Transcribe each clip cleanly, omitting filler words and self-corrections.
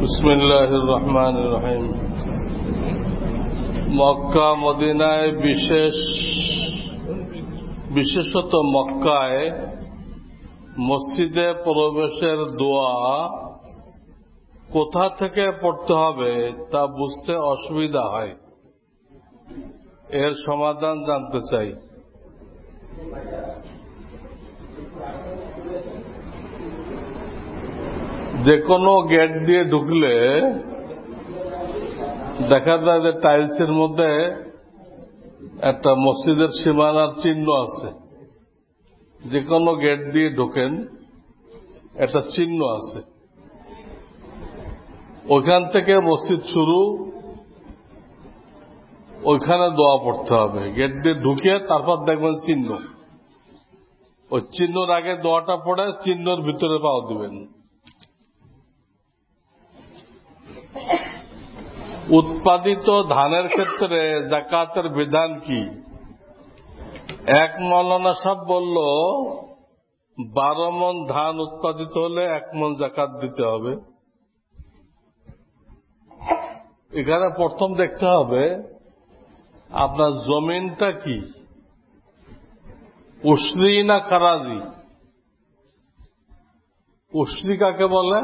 বিসমিল্লাহির রহমানির রহিম। মক্কা মদিনায় বিশেষত মক্কায় মসজিদে প্রবেশের দোয়া কোথা থেকে পড়তে হবে তা বুঝতে অসুবিধা হয়। এর সমাধান জানতে চাই। যে কোনো গেট দিয়ে ঢুকলে দেখা যায় যে টাইলসের মধ্যে একটা মসজিদের সীমানার চিহ্ন আছে। যে কোনো গেট দিয়ে ঢোকেন একটা চিহ্ন আছে, ওইখান থেকে মসজিদ শুরু, ওইখানে দোয়া পড়তে হবে। গেট দিয়ে ঢুকে তারপর দেখবেন চিহ্ন, ওই চিহ্নর আগে দোয়াটা পড়ে চিহ্নর ভিতরে পাও দিবেন। উৎপাদিত ধানের ক্ষেত্রে যাকাতের বিধান কি? এক মাওলানা সাহেব বলল 12 মণ ধান উৎপাদিত হলে 1 মণ যাকাত দিতে হবে। এখানে প্রথম দেখতে হবে আপনার জমিনটা কি, উশরি না খারাজি। উশরি কাকে বলে?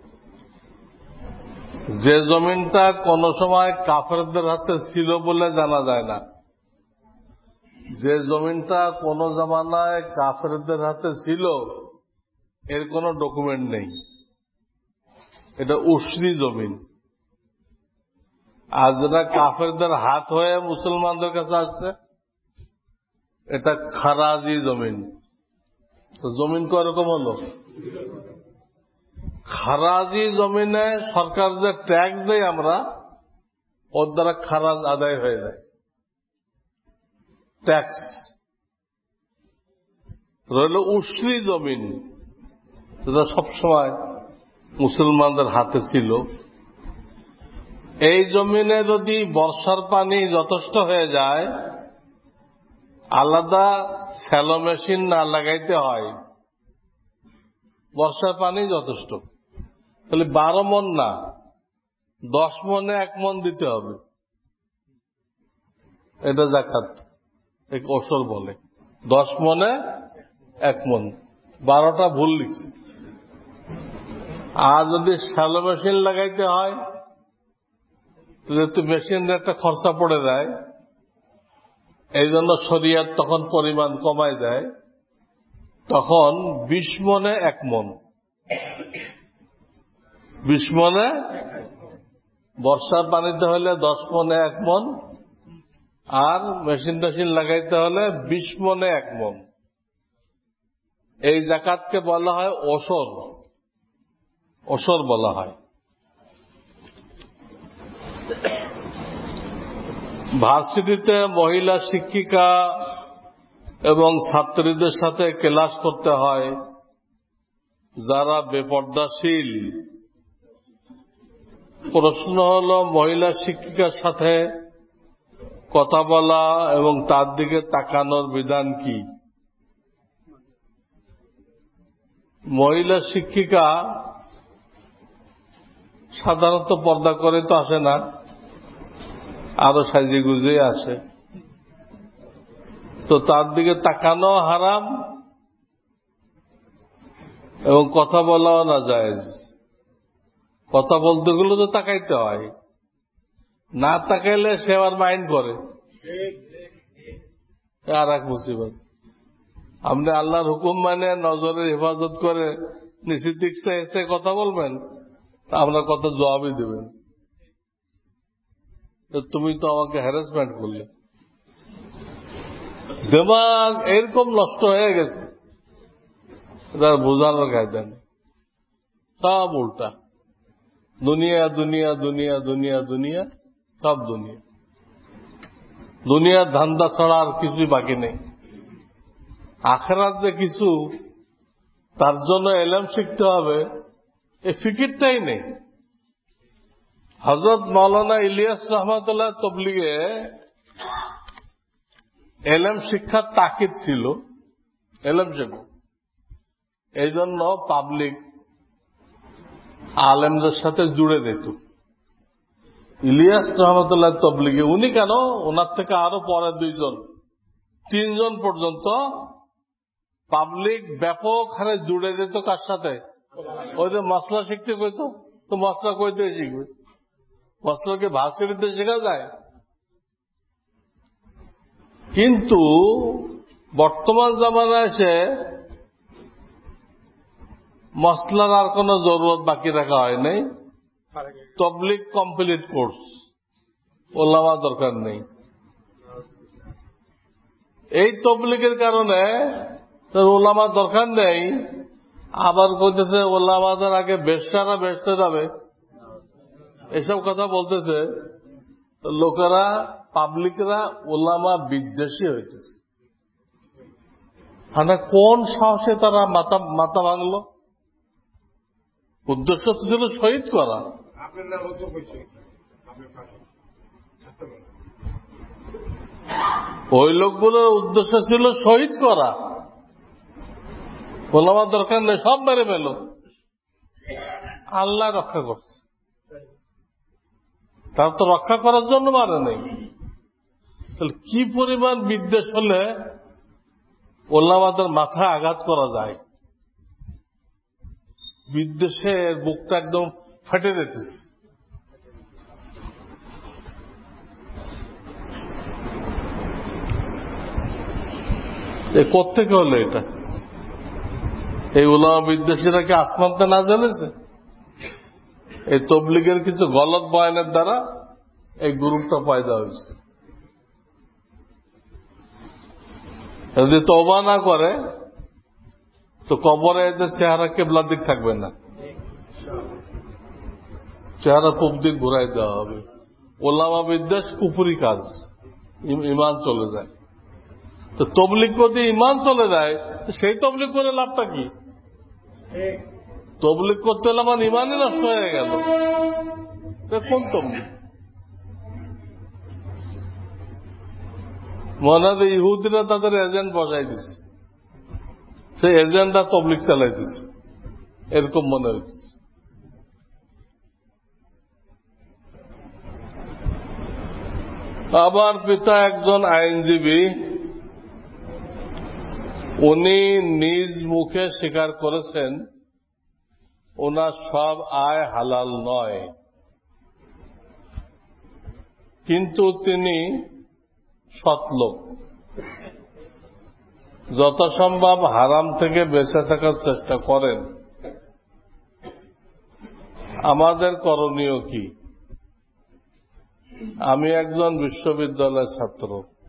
যে জমিনটা কোন সময় কাফেরদের হাতে ছিল বলে জানা যায় না। যে জমিনটা কোন জামানায় কাফেরদের হাতে ছিল, এর কোনো ডকুমেন্ট নেই, এটা উশরি জমিন। আর যেটা কাফেরদের হাত হয়ে মুসলমানদের কাছে আসছে, এটা খারাজি জমিন। তো জমিন কয়রকম হলো? খারাজি জমিনে সরকার যে ট্যাক্স দেয় আমরা, ওর দ্বারা খারাজ আদায় হয়ে যায়, ট্যাক্স। রইল উশরি জমিন, যেটা সবসময় মুসলমানদের হাতে ছিল। এই জমিনে যদি বর্ষার পানি যথেষ্ট হয়ে যায়, আলাদা স্যালো মেশিন না লাগাইতে হয়, বর্ষার পানি যথেষ্ট, তাহলে 12 মণ না 10 মণে 1 মণ দিতে হবে। এটা যাকাত, এক ওসর বলে। 10 মণে 1 মণ, 12টা ভুল লিখছে। আর যদি শ্যালো মেশিন লাগাইতে হয়, যেহেতু মেশিনের একটা খরচা পড়ে যায়, এই জন্য শরিয়ত তখন পরিমাণ কমায় দেয়, তখন 20 মণে 1 মণ। 20 মণে, বর্ষার পানিতে হলে 10 মণে 1 মণ, আর মেশিন টেশিন লাগাইতে হলে 20 মণে 1 মণ। এই যাকাতকে বলা হয় ওসর, ওসর বলা হয়। ভার্সিটিতে মহিলা শিক্ষিকা এবং ছাত্রীদের সাথে ক্লাস করতে হয় যারা বেপর্দাশীল। প্রশ্ন হল, মহিলা শিক্ষিকার সাথে কথা বলা এবং তার দিকে তাকানোর বিধান কি? মহিলা শিক্ষিকা সাধারণত পর্দা করে তো আসে না, আরো সাজে গুজে আসে, তো তার দিকে তাকানো হারাম এবং কথা বলাও না জায়েজ। কথা বলতে গেলে তো তাকাইতে হয়, না তাকাইলে সে আবার মাইন্ড করে, আর এক মুসিবত। আপনি আল্লাহর হুকুম মানে নজরের হেফাজত করে নিষিদ্ধ এসে কথা বলবেন, তা আপনার কথা জবাবই দেবেন, তুমি তো আমাকে হ্যারাসমেন্ট করলে। দিমাগ এরকম নষ্ট হয়ে গেছে, তার বোঝানোর কায়দা নেই, সব উল্টা। দুনিয়া দুনিয়া দুনিয়া দুনিয়া দুনিয়া, সব দুনিয়া। দুনিয়ার ধান্দা ছাড়া আর কিছুই বাকি নেই। আখিরাত যে কিছু, তার জন্য ইলম শিখতে হবে, এই ফিকিরটাই নেই। হযরত মাওলানা ইলিয়াস রহমাতুল্লাহ তবলিগে ইলম শিক্ষার তাকিদ ছিল, ইলম শেখো। এই জন্য পাবলিক আলেমদের সাথে জুড়ে দিত। ইলিয়াস রহমতুল্লাহ তবলিগে উনি কেন, ওনার থেকে আরো পরে 2 জন 3 জন পর্যন্ত পাবলিক ব্যাপক হারে জুড়ে দিত। কার সাথে? ওই যে মশলা শিখতে কইতো, তো মশলা কইতে শিখবে, মশলাকে ভার্সিটিতে শেখা যায়। কিন্তু বর্তমান জামানায় এসে মশলার আর কোন জরুরত বাকি রাখা হয় নাই। তবলিগ কমপ্লিট কোর্স, ওলামা দরকার নেই। এই তবলিগের কারণে ওলামা দরকার নেই, আবার বলতেছে ওলামাদের আগে বেশ্যারা বেচতে যাবে, এসব কথা বলতেছে। লোকেরা, পাবলিকরা ওলামা বিদ্বেষী হইতেছে। মানে কোন সাহসে তারা মাথা ভাঙলো? উদ্দেশ্য তো ছিল শহীদ করা। ওই লোকগুলোর উদ্দেশ্য ছিল শহীদ করা। ওলামা দরকার নেই, সব মেরে ফেল। আল্লাহ রক্ষা করছে, তার তো রক্ষা করার জন্য মারে নেই। তাহলে কি পরিমাণ বিদ্বেষ হলে ওলামাদের মাথা আঘাত করা যায়? বিদ্বেষের বুকটা একদম ফেটে যেতেছে। কোত্থেকে হলো এটা? এই উলামা বিদ্বেষীরা কি আসমানতে না জ্বলেছে? এই তবলিগের কিছু গলত বয়ানের দ্বারা এই গ্রুপটা পয়দা হয়েছে। যদি তওবা না করে তো কবরে এদের চেহারা কেবলার দিক থাকবে না, চেহারা পূব দিক ঘুরাই দেওয়া হবে। ওলামা বিদ্বেষ কুফরি কাজ, ইমান চলে যায়। তো তবলিগ করতে ইমান চলে যায়, সেই তবলিগ করে লাভটা কি? তবলিগ করতে হলে আমার ইমানই নষ্ট হয়ে গেল। কোন তবলিগ? মনে হয় ইহুদিরা তাদের এজেন্ট বসাই দিচ্ছে, সেই এজেন্টরা তবলিগ চালাই দিচ্ছে, এরকম মনে হচ্ছে। আমার পিতা একজন আইনজীবী, উনি নিজ মুখে স্বীকার করেছেন ওনার সব আয় হালাল নয়, কিন্তু তিনি সৎলোক, যথাসম্ভব হারাম থেকে বেঁচে থাকার চেষ্টা করেন। আমাদের করণীয় কি? আমি একজন বিশ্ববিদ্যালয়ের ছাত্র।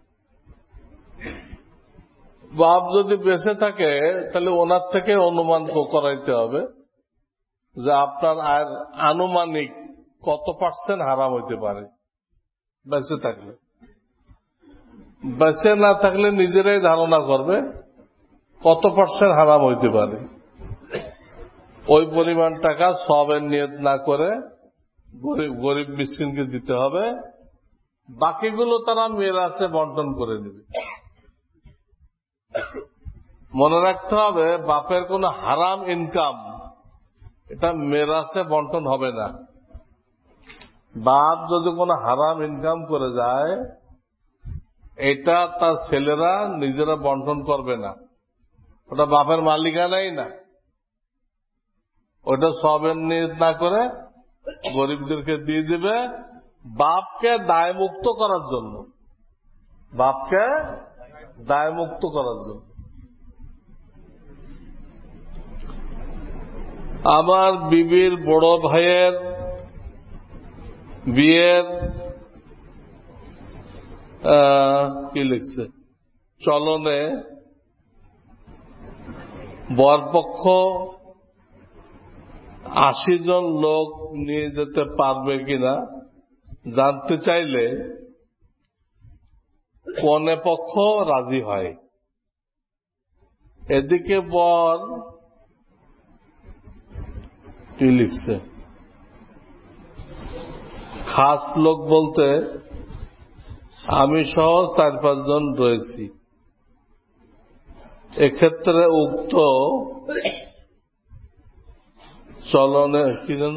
বাপ যদি বেঁচে থাকে তাহলে ওনার থেকে অনুমান করাইতে হবে যে আপনার আয়ের আনুমানিক কত % হারাম হইতে পারে বেঁচে থাকলে। বেঁচে না থাকলে নিজেরাই ধারণা করবে কত % হারাম হইতে পারে। ওই পরিমাণ টাকা সবের নিয়ত না করে গরিব মিসকিনকে দিতে হবে, বাকিগুলো তারা মিরাসে বন্টন করে নেবে। মনে রাখতে হবে বাপের কোনো হারাম ইনকাম এটা মিরাসে বন্টন হবে না। বাপ যদি কোনো হারাম ইনকাম করে যায় এটা তার ছেলেরা নিজেরা বন্টন করবে না, ওটা বাপের মালিকানাই না। ওটা সবের নিয়ত না করে গরিবদেরকে দিয়ে দিবে, বাপকে দায়মুক্ত করার জন্য, বাপকে দায়মুক্ত করার জন্য। আমার বিবির বড় ভাইয়ের বিয়ের কি লিখছে, চলনে বরপক্ষ 80 জন লোক নিয়ে যেতে পারবে কিনা জানতে চাইলে কনে পক্ষ রাজি হয়। এদিকে বর কি লিখছে, খাস লোক বলতে আমি সহ 4-5 জন রয়েছি। এক্ষেত্রে উক্ত চলনে কি যেন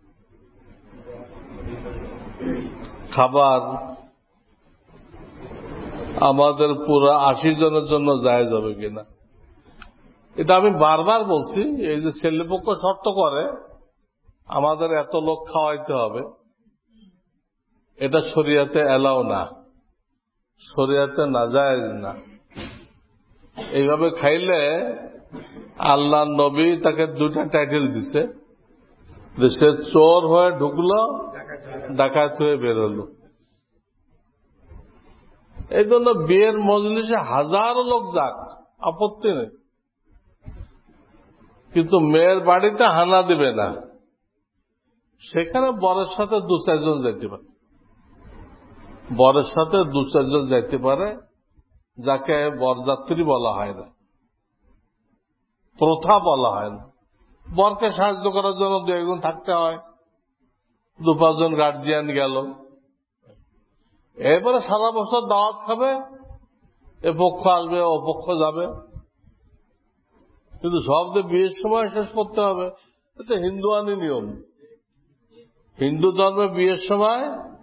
খাবার আমাদের পুরো 80 জনের জন্য জায়েজ হবে কিনা, এটা আমি বারবার বলছি। এই যে ছেলেপক্ষ শর্ত করে আমাদের এত লোক খাওয়াইতে হবে, এটা শরিয়াতে এলাও না, শরিয়াতে নাজায়েজ না। এইভাবে খাইলে আল্লাহ নবী তাকে 2টা টাইটেল দিছে, যে সে চোর হয়ে ঢুকলো, ডাকাত হয়ে বেরোলো। এই জন্য বিয়ের মজলিসে হাজারো লোক যাক, আপত্তি নেই, কিন্তু মেয়ের বাড়িতে হানা দিবে না। সেখানে বরের সাথে 2-4 জন যেতে পারে, বরের সাথে 2-4 জন যেতে পারে, যাকে বরযাত্রী বলা হয় না, প্রথা বলা হয় না। বরকে সাহায্য করার জন্য 2-1 জন থাকতে হয়, 2-5 জন গার্জিয়ান গেল। এরপরে সারা বছর দাওয়াত খাবে, এ পক্ষ আসবে ও পক্ষ যাবে, কিন্তু সব যে বিয়ের সময় শেষ করতে হবে, এটা হিন্দুয়ানি নিয়ম। হিন্দু ধর্মে বিয়ের সময়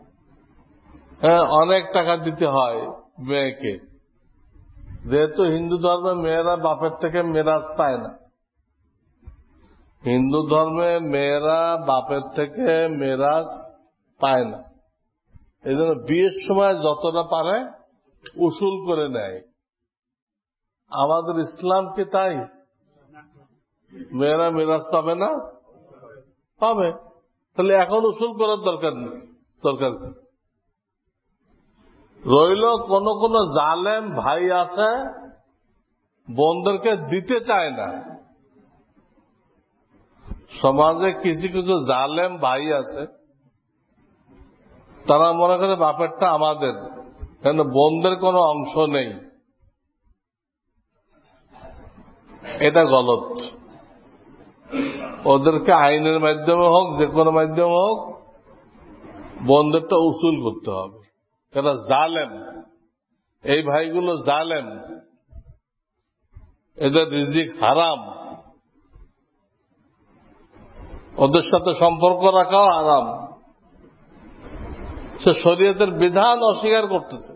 অনেক টাকা দিতে হয় মেয়েকে, যেহেতু হিন্দু ধর্মে মেয়েরা বাপের থেকে মেরাজ পায় না। হিন্দু ধর্মে মেয়েরা বাপের থেকে মেরাজ পায় না, এই জন্য বিয়ের সময় যতটা পারে উসুল করে নেয়। আমাদের ইসলাম কি তাই? মেয়েরা মেরাজ পাবে না? পাবে। তাহলে এখন উসুল করার দরকার নেই। দরকার রইল কোন কোন জালেম ভাই আছে, বোনদেরকে দিতে চায় না। সমাজে কিছু কিছু জালেম ভাই আছে, তারা মনে করে বাপেরটা আমাদের, কেন বোনদের কোনো অংশ নেই। এটা গলত। ওদেরকে আইনের মাধ্যমে হোক, যে কোনো মাধ্যমে হোক, বোনদেরটা উসুল করতে হবে। এরা জালেম, এই ভাইগুলো জালেম, এদের রিজিক হারাম, ওদের সাথে সম্পর্ক রাখাও হারাম। সে শরীয়তের বিধান অস্বীকার করতেছে।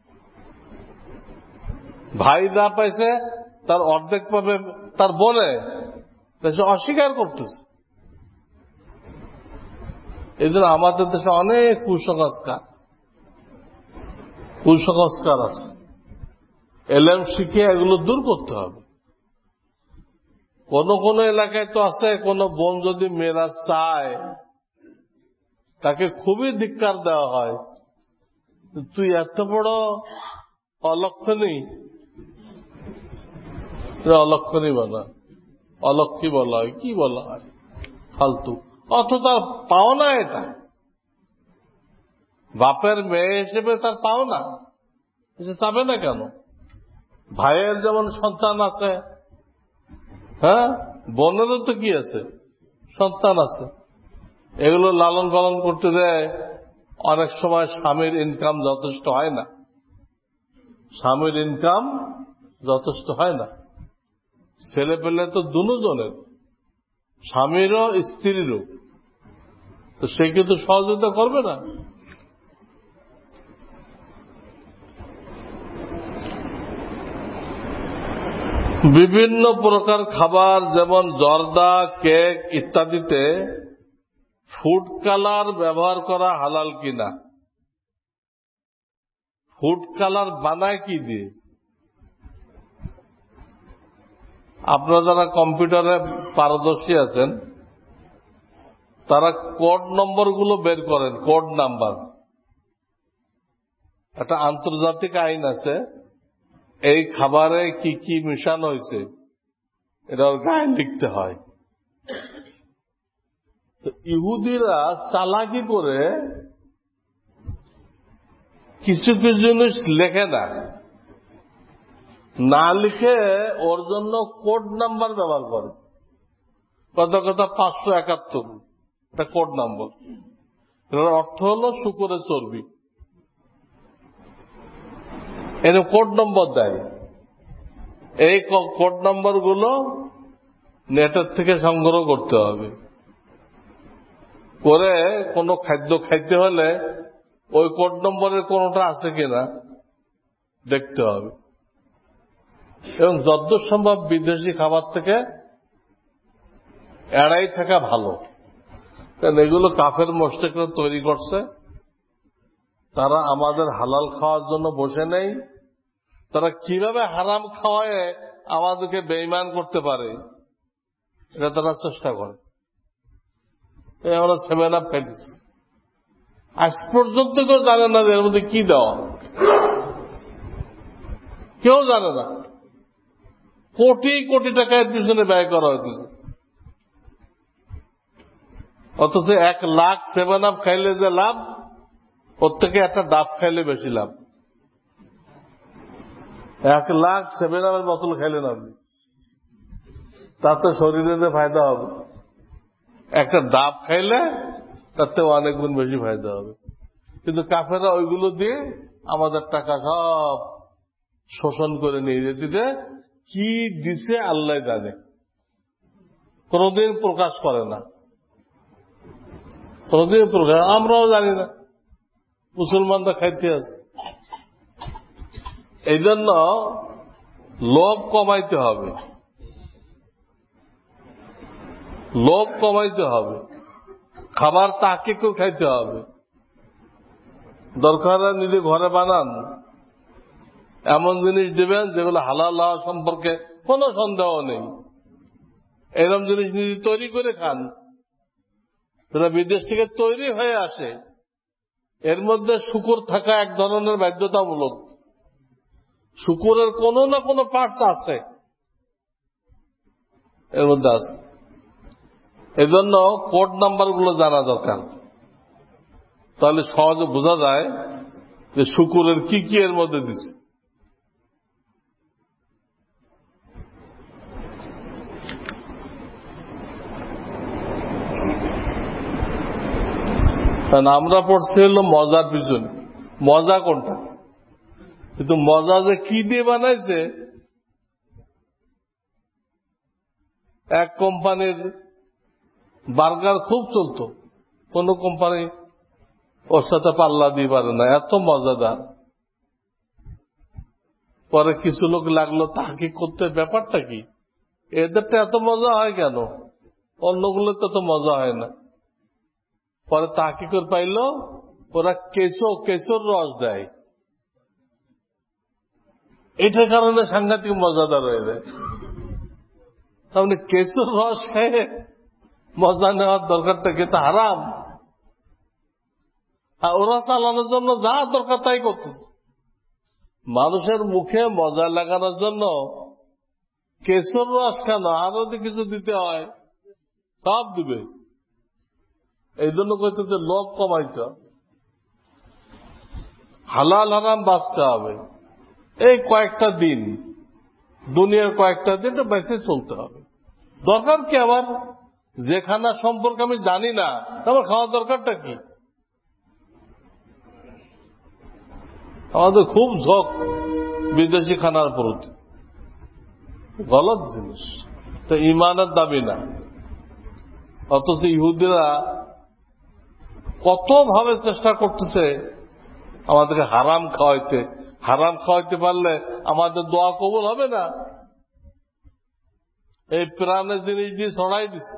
ভাই যা পাইছে তার অর্ধেক পাবে তার বোনে, সে অস্বীকার করতেছে। এই জন্য আমাদের দেশে অনেক কুসংস্কার আছে। এলএম শিখে এগুলো দূর করতে হবে। কোন কোন এলাকায় তো আছে, কোন বোন যদি মেরাজ চায় তাকে খুবই ধিক্কার দেওয়া হয়, তুই এত বড় অলক্ষণী, অলক্ষণী বলা, অলক্ষী বলা হয়, কি বলা হয়, ফালতু। অথচ তার পাওনা, এটা বাপের মেয়ে হিসেবে তার পাওনা, সে চাবে না কেন? ভাইয়ের যেমন সন্তান আছে, বোনেরও তো কি আছে, সন্তান আছে। এগুলো লালন পালন করতে দেয়। অনেক সময় স্বামীর ইনকাম যথেষ্ট হয় না, স্বামীর ইনকাম যথেষ্ট হয় না। ছেলে পেলে তো দুজনের, স্বামীরও স্ত্রীরও, তো সে কিন্তু সহযোগিতা করবে না। বিভিন্ন প্রকার খাবার যেমন জর্দা, কেক ইত্যাদিতে ফুড কালার ব্যবহার করা হালাল কিনা? ফুড কালার বানায় কি দিয়ে? আপনারা যারা কম্পিউটারে পারদর্শী আছেন, তারা কোড নম্বরগুলো বের করেন। কোড নাম্বার, একটা আন্তর্জাতিক আইন আছে, এই খাবারে কি কি মিশানো হয়েছে এটা গায়ে লিখতে হয়। তো ইহুদিরা চালাকি করে কিছু কিছু জিনিস লেখে না, না লিখে ওর জন্য কোড নাম্বার ব্যবহার করে। কথা 571, এটা কোড নাম্বার। এর অর্থ হল শুকরের চর্বি। এর কোড নম্বর দেয়। এই কোড নম্বর গুলো নেটের থেকে সংগ্রহ করতে হবে। করে কোনো খাদ্য খাইতে হলে ওই কোড নম্বরের কোনটা আছে কিনা দেখতে হবে, এবং যতদূর সম্ভব বিদেশি খাবার থেকে এড়াই থাকা ভালো। কারণ এগুলো কাফের মুশরিকরা তৈরি করছে, তারা আমাদের হালাল খাওয়ার জন্য বসে নেই। তারা কিভাবে হারাম খাওয়ায় আমাদেরকে বেঈমান করতে পারে এটা তারা চেষ্টা করে। আমরা 7 আপ খাইতেছি, আজ পর্যন্ত কেউ জানে না যে এর মধ্যে কি দেওয়া, কেউ জানে না। কোটি কোটি টাকা এর পিছনে ব্যয় করা হইতেছে, অথচ 1 লাখ 7 আপ খাইলে যে লাভ, ওর থেকে একটা ডাব খাইলে বেশি লাভ। 1 লাখ 7 আপের বোতল খাইলেন আপনি, তাতে শরীরে যে ফায়দা হবে, একটা ডাব খাইলে তাতে অনেক গুণ বেশি ফায়দা হবে। কিন্তু কাফেররা ওইগুলো দিয়ে আমাদের টাকা সব শোষণ করে নিয়ে যেতে, কি দিছে আল্লাহ জানে, কোনদিন প্রকাশ করে না, কোনদিন প্রকাশ, আমরাও জানি না, মুসলমানরা খাইতে আছে। এই জন্য লোভ কমাইতে হবে, লোভ কমাইতে হবে, খাবার তাকে কেউ খাইতে হবে। দরকার নিজে ঘরে বানান, এমন জিনিস দিবেন যেগুলো হালাল হওয়া সম্পর্কে কোনো সন্দেহ নেই। এরকম জিনিস নিজে তৈরি করে খান, যারা বিদেশ থেকে তৈরি হয়ে আসে। এর মধ্যে শুকর থাকা এক ধরনের বাধ্যতামূলক, শুকরের কোনো না কোনো পার্টস আছে এর মধ্যে আছে। এজন্য কোড নাম্বারগুলো জানা দরকার, তাহলে সহজে বোঝা যায় যে শুকরের কি কি এর মধ্যে দিছে। কারণ আমরা পড়ছি হলো মজার পিছনে, মজা কোনটা, কিন্তু মজা যে কি দিয়ে বানাইছে। এক কোম্পানির বার্গার খুব চলতো, কোন কোম্পানি ওর সাথে পাল্লা দিয়ে পারে না, এত মজাদার। পরে কিছু লোক লাগলো তাহকিক করতে, ব্যাপারটা কি, এদেরটা এত মজা হয় কেন, অন্যগুলো তো মজা হয় না। পরে তাহকিক করে পাইল ওরা কেশর রস দেয়, এটার কারণে সাংঘাতিক মজাদার হয়ে যায়। তাহলে কেশর রস খেয়ে মজা নেওয়ার দরকারটা কি, তা হারাম। আর ওরা চালানোর জন্য যা দরকার তাই করতেছে, মানুষের মুখে মজা লাগানোর জন্য কেশর রস কেন, আরো যদি কিছু দিতে হয় সব দিবে। এই জন্য কইতেছে লোভ কমাইতে হবে, হালাল হারাম বাঁচতে হবে। এই কয়েকটা দিন, দুনিয়ার কয়েকটা দিন বেঁচে চলতে হবে। দরকার কি আমার, যে খানা সম্পর্কে আমি জানি না আমার খাওয়ার দরকারটা কি। আমাদের খুব ঝোঁক বিদেশি খানার প্রতি, গলত জিনিস, তো ইমানের দাবি না। অথচ ইহুদিরা কত ভাবে চেষ্টা করতেছে আমাদেরকে হারাম খাওয়াইতে। হারাম খাওয়াইতে পারলে আমাদের দোয়া কবুল হবে না, এই প্রাণের জিনিস দিয়ে ছড়াই দিছে।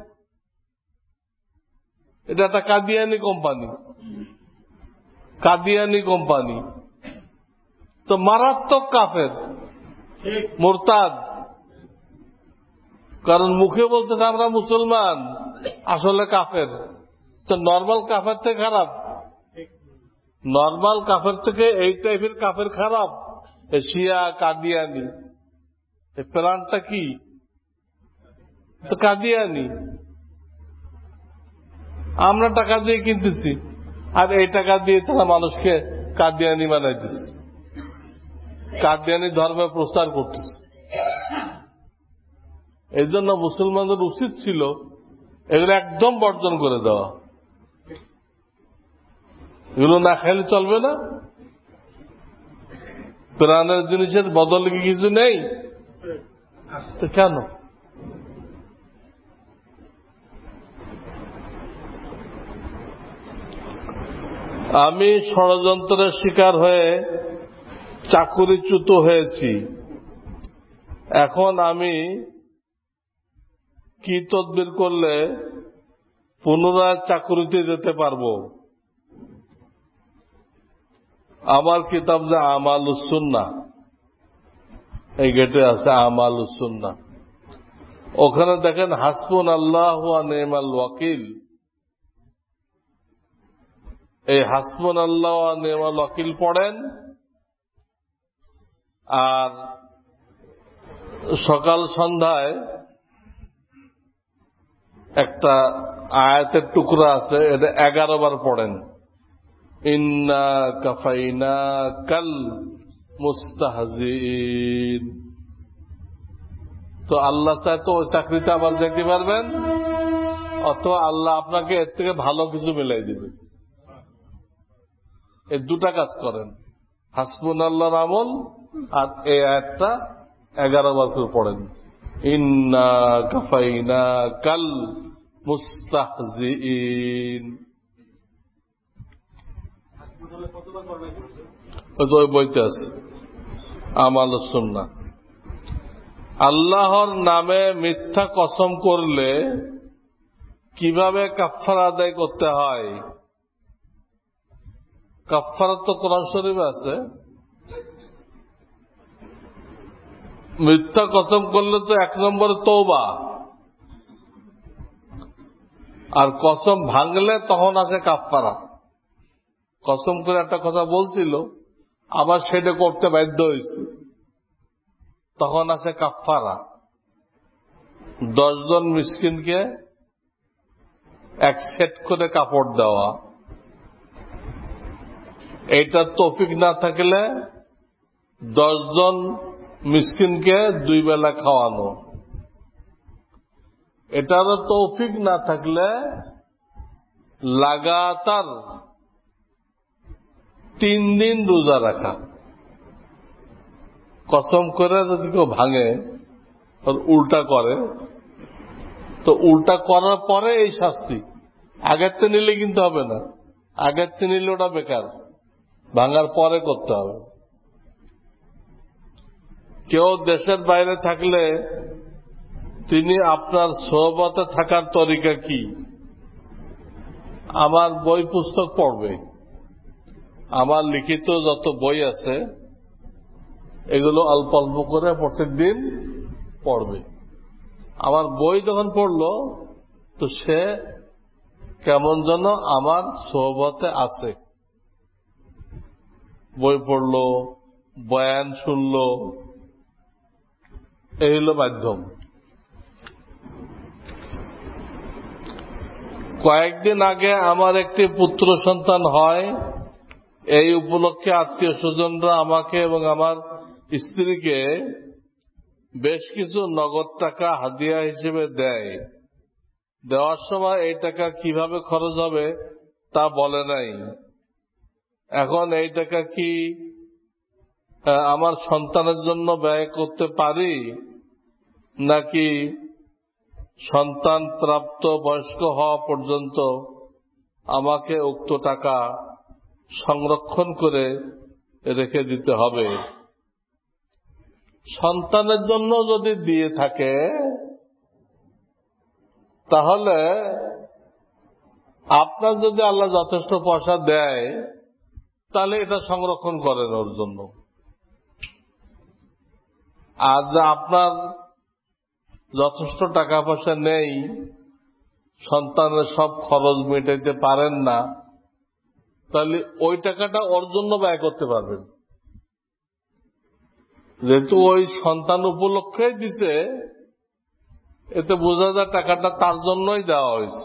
এটা একটা কাদিয়ানি কোম্পানি, কাদিয়ানি কোম্পানি তো মারাত্মক কাফের, মুরতাদ। কারণ মুখে বলতে আমরা মুসলমান, আসলে কাফের। তো নর্মাল কাফের থেকে খারাপ, নর্মাল কাফের থেকে এই টাইপের কাফের খারাপ। শিয়া কাদিয়ানি, এই প্রাণটা কি, তো কাদিয়ানি। আমরা টাকা দিয়ে কিনতেছি, আর এই টাকা দিয়ে তারা মানুষকে কাদিয়ানি বানাইতেছে, কাদিয়ানি ধর্মে প্রচার করতেছে। এই জন্য মুসলমানদের উচিত ছিল এগুলো একদম বর্জন করে দেওয়া। এগুলো না খেলে চলবে না। প্রাণের জিনিসের বদলে কি কিছু নেই, তো কেন? আমি ষড়যন্ত্রের শিকার হয়ে চাকুরিচ্যুত হয়েছি। এখন আমি কি তদবির করলে পুনরায় চাকুরিতে যেতে পারবো? আমার কিতাব যে আমালুস সুন্নাহ, এই গেটে আছে আমালুস সুন্নাহ, ওখানে দেখেন হাসবুনাল্লাহু ওয়া নি'মাল ওয়াকিল। এই হাসবুনাল্লাহু ওয়া নি'মাল ওয়াকিল পড়েন, আর সকাল সন্ধ্যায় একটা আয়াতের টুকরা আছে, এটা 11 বার পড়েন। ইন্না কাফাইনাকাল মুস্তাহজিইন। তো আল্লাহ চায় তো ওই চাকরিতে আবার যেতে পারবেন, অথবা আল্লাহ আপনাকে এর থেকে ভালো কিছু মিলাই দিবে। এই দুটা কাজ করেন, হাসবুনাল্লাহর আমল আর এই আয়াতটা 11 বার করে পড়েন। ইন্না কাফাইনাকাল মুস্তাহজিইন। ওই বইতে আছে আমালুস সুন্নাহ। আল্লাহর নামে মিথ্যা কসম করলে কিভাবে কাফফারা আদায় করতে হয়? কাফফারা তো কোরআন শরীফে আছে। মিথ্যা কসম করলে তো 1 নম্বরে তওবা, আর কসম ভাঙলে তখন আছে কাফফারা। কসম করে একটা কথা বলছিল, আবার সেটা করতে বাধ্য হয়েছে, তখন আছে কাফফারা। 10 জন মিসকিনকে 1 সেট করে কাপড় দেওয়া। এইটার তৌফিক না থাকলে 10 জন মিসকিনকে 2 বেলা খাওয়ানো। এটারও তৌফিক না থাকলে লাগাতার 3 দিন রোজা রাখা। কসম করে যদি কেউ ভাঙে আর উল্টা করে, তো উল্টা করার পরে এই শাস্তি। আগের তো নিলে কিন্তু হবে না, আগের তো নিলে ওটা বেকার, ভাঙার পরে করতে হবে। কেউ দেশের বাইরে থাকলে তিনি আপনার সোহবতে থাকার তরিকা কি? আমার বই পুস্তক পড়বে, আমার লিখিত যত বই আছে এগুলো অল্প অল্প করে প্রত্যেক দিন পড়বে। আমার বই যখন পড়লো তো সে কেমন যেন আমার সোহবতে আছে। বই পড়লো, বয়ান শুনলো, এই হলো মাধ্যম। কয়েকদিন আগে আমার একটি পুত্র সন্তান হয়, এই উপলক্ষে আত্মীয় স্বজনরা আমাকে এবং আমার স্ত্রীকে বেশ কিছু নগদ টাকা হাদিয়া হিসেবে দেয়। দেওয়ার সময় এই টাকা কিভাবে খরচ হবে তা বলে নাই। এখন এই টাকা কি আমার সন্তানের জন্য ব্যয় করতে পারি, নাকি সন্তান প্রাপ্ত বয়স্ক হওয়া পর্যন্ত আমাকে উক্ত টাকা সংরক্ষণ করে রেখে দিতে হবে? সন্তানের জন্য যদি দিয়ে থাকে তাহলে আপনার যদি আল্লাহ যথেষ্ট পয়সা দেয় তাহলে এটা সংরক্ষণ করেন ওর জন্য। আর যে আপনার যথেষ্ট টাকা পয়সা নেই, সন্তানের সব খরচ মেটাইতে পারেন না, তাহলে ওই টাকাটা ওর জন্য ব্যয় করতে পারবেন। যেহেতু ওই সন্তান উপলক্ষেই দিছে, এতে বোঝা যায় টাকাটা তার জন্যই দেওয়া হয়েছে।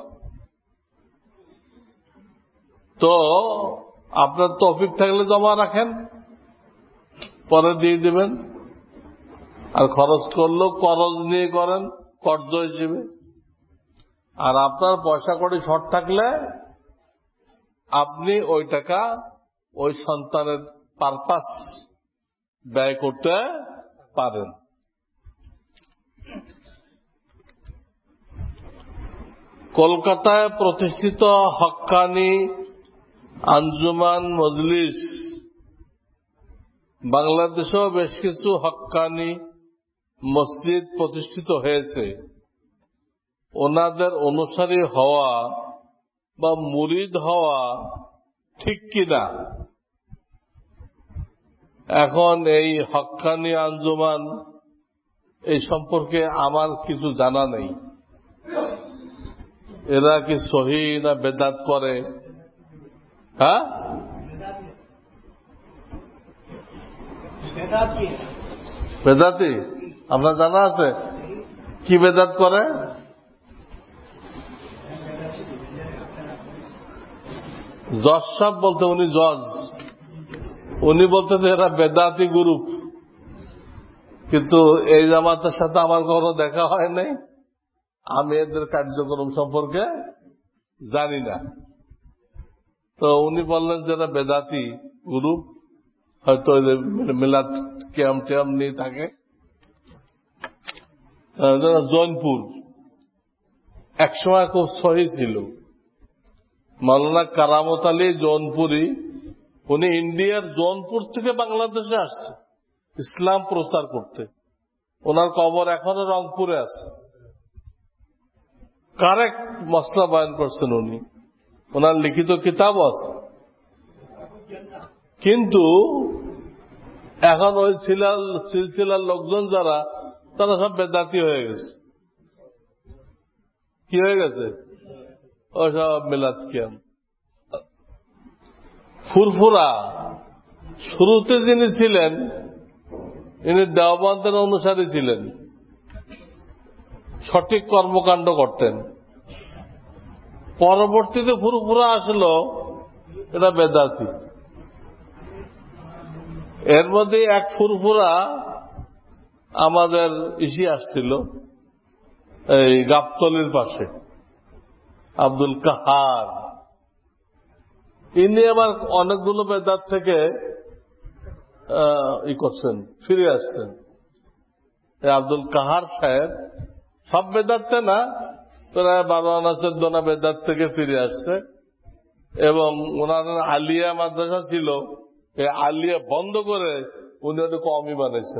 তো আপনার তৌফিক থাকলে জমা রাখেন, পরে দিয়ে দিবেন। আর খরচ করলেও করজ নিয়ে করেন, কর্জ হিসেবে। আর আপনার পয়সা কড়ি শর্ট থাকলে আপনি ওই টাকা ওই সন্তানের পারপাস ব্যয় করতে পারেন। কলকাতায় প্রতিষ্ঠিত হক্কানি আঞ্জুমান মজলিস বাংলাদেশেও বেশ কিছু হক্কানি মসজিদ প্রতিষ্ঠিত হয়েছে। ওনাদের অনুসারী হওয়া বা মুরিদ হওয়া ঠিক কিনা, এখন এই হক্কানি আঞ্জুমান এই সম্পর্কে আমার কিছু জানা নেই। এরা কি সহি না বেদাত করে? হ্যাঁ, বেদাতি আপনার জানা আছে? কি বেদাত করে? জজ সাহেব বলতে, উনি জজ, উনি বলতে যে এরা বেদাতি গ্রুপ, কিন্তু এই জামাতের সাথে আমার কোনো দেখা হয় নাই, আমি এদের কার্যক্রম সম্পর্কে জানি না। তো উনি বললেন যে এরা বেদাতি গ্রুপ, হয়তো মিলাদ ক্যাম্প ট্যাম্প নিয়ে থাকে। জৌনপুর একসময় খুব সহি ছিল। মাওলানা কারামত আলী জৌনপুরি, উনি ইন্ডিয়ার জৌনপুর থেকে বাংলাদেশে আসছে ইসলাম প্রচার করতে। ওনার কবর এখনো রংপুরে আছে। কারেক্ট মসলা বয়ান করছেন উনি, ওনার লিখিত কিতাবও আছে। কিন্তু এখন ওই সিলসিলার লোকজন যারা, তারা সব বেদাতি হয়ে গেছে। কি হয়ে গেছে? ওই সব মিলাদ ক্যাম্প। ফুরফুরা শুরুতে যিনি ছিলেন, ইনি দেওবন্দের অনুসারী ছিলেন, সঠিক কর্মকাণ্ড করতেন। পরবর্তীতে ফুরফুরা আসলো, এটা বেদাতি। এর মধ্যে এক ফুরফুরা আমাদের ইসি আসছিল, এই গাবতলির পাশে, আব্দুল কাহার। ইনি আবার অনেকগুলো বেদাত থেকে করছেন, ফিরে আসছেন। আব্দুল কাহার সাহেব সব বেদাতে না, প্রায় 12 আনা 14 আনা বেদাত থেকে ফিরে আসছে। এবং ওনার আলিয়া মাদ্রাসা ছিল, এই আলিয়া বন্ধ করে উনি একটু কমই বানাইছেন।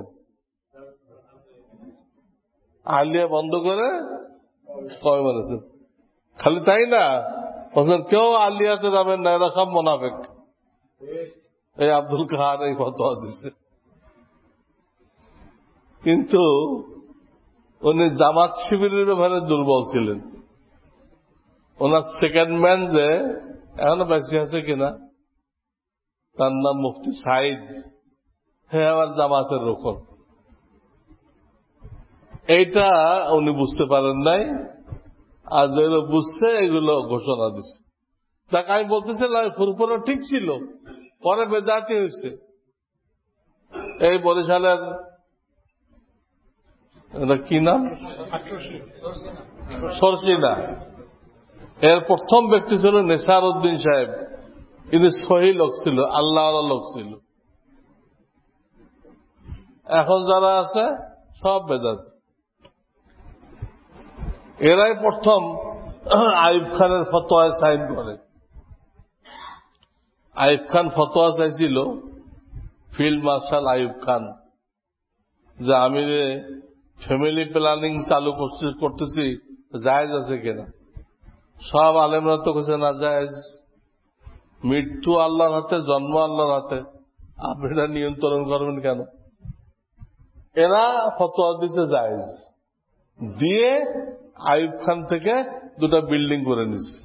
আলিয়া বন্ধ করে কমই বানাইছেন। খালি তাই না, বলছেন কেউ আলিয়াতে যাবেন না, এরা সব মোনাফেক। এই আব্দুল কাহার এই ফতোয়া দিচ্ছে। কিন্তু উনি জামাত শিবিরের ব্যাপারে দুর্বল ছিলেন। ওনার সেকেন্ড ম্যান যে এখনো বেশি আছে কিনা, তার নাম মুফতি সাইদ, হ্যাঁ আবার জামাতের রোকন। এইটা উনি বুঝতে পারেন নাই, আর যেগুলো বুঝছে এগুলো ঘোষণা দিচ্ছে। তাকে আমি বলতেছিলাম ফুরফুরা ঠিক ছিল, পরে বেদাতি হয়েছে। এই বরিশালের কি নাম, সরসিনা, এর প্রথম ব্যক্তি ছিল নেসার উদ্দিন সাহেব। ইনি সহি লোক ছিল, আল্লাহ লোক ছিল। এখন যারা আছে সব বেদাতি। এরাই প্রথম আইয়ুব খানের ফতোয়ায় সাইন করে। আইয়ুব খান ফতোয়া চাইছিল, ফিল্ড মার্শাল আইয়ুব খান, যে আমি ফ্যামিলি প্ল্যানিং চালু করতেছি, জায়েজ আছে কিনা। সব আলেমরা তো কিছু না জায়েজ, মৃত্যু আল্লাহর হাতে, জন্ম আল্লাহর হাতে, আপনি এটা নিয়ন্ত্রণ করবেন কেন? এরা ফতোয়া দিতে জায়েজ দিয়ে আইয়ুব খান থেকে 2টা বিল্ডিং করে নিচ্ছে।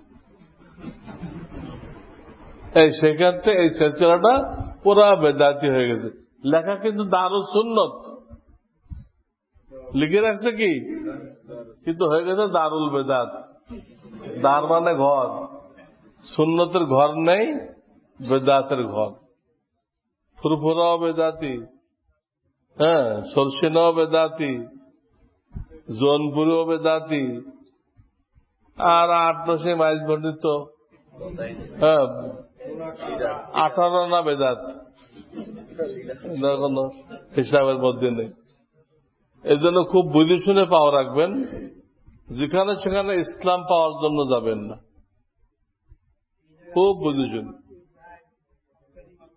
এই সেখান থেকে এই সিলসিলাটা পুরা বেদাতি হয়ে গেছে। লেখা কিন্তু দারুল সুন্নত লিখে রাখছে কি, কিন্তু হয়ে গেছে দারুল বেদাত। দার মানে ঘর, সুন্নতের ঘর নেই, বেদাতের ঘর। ফুরফুরাও বেদাতি, হ্যাঁ, সরসিনাও বেদাতি, জৌনপুরেও বেদাতি, আর 8-9 মাইল বর্ণিত, হ্যাঁ, 18 আনা বেদাত, কোন হিসাবের মধ্যে নেই। এই জন্য খুব বুঝে শুনে পাওয়া রাখবেন, যেখানে সেখানে ইসলাম পাওয়ার জন্য যাবেন না, খুব বুঝে শুনে।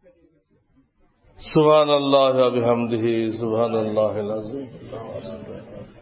সুবহানাল্লাহি ওয়া বিহামদিহি সুবহানাল্লাহিল আযীম।